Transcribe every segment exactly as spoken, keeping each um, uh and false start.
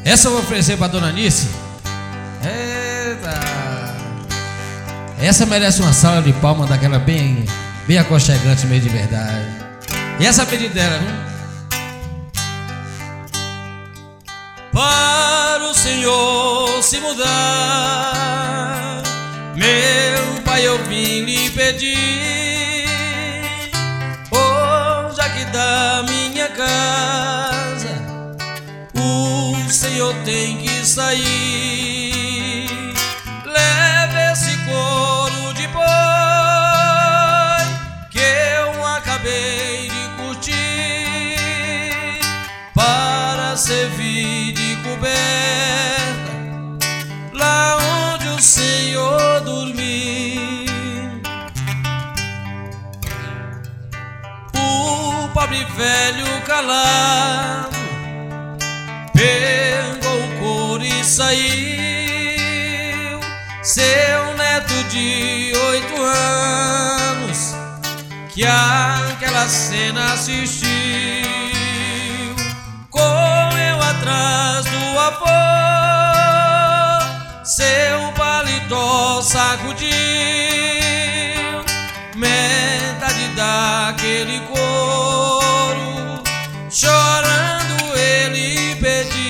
Essa eu vou oferecer pra dona Nice. Eita! Essa merece uma salva de palmas daquela bem, bem aconchegante mesmo de verdade. E essa pedido dela, viu? Para o Senhor se mudar, meu Pai, eu vim lhe pedir. Hoje aqui da minha casa o Senhor tem que sair. Leve esse couro de boi que eu acabei de curtir para servir de coberta lá onde o Senhor dormir. O pobre velho calado pegou o couro e saiu. Seu neto de oito anos que aquela cena assistiu correu atrás do avô. Seu paletó sacudiu, metade daquele couro, chorando ele pediu.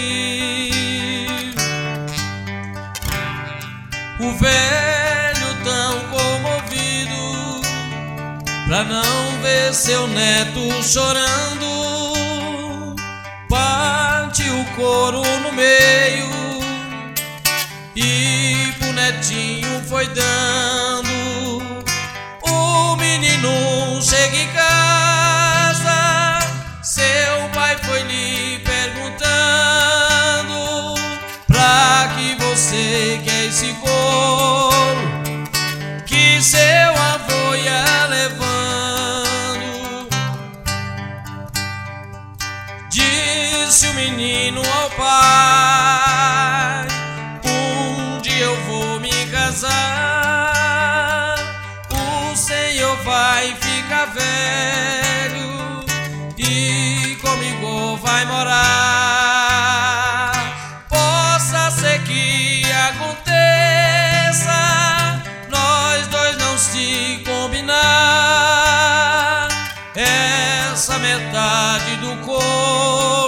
O velho tão comovido pra não ver seu neto chorando, partiu o couro no meio e pro netinho foi dando. O menino chega em casa, seu pai foi lhe perguntando: pra que você quer esse couro que seu avô ia levando? Disse o menino ao pai: um dia eu vou me casar, o Senhor vai ficar velho e comigo vai morar. Possa ser que aconteça nós dois não se combinar, essa metade do corpo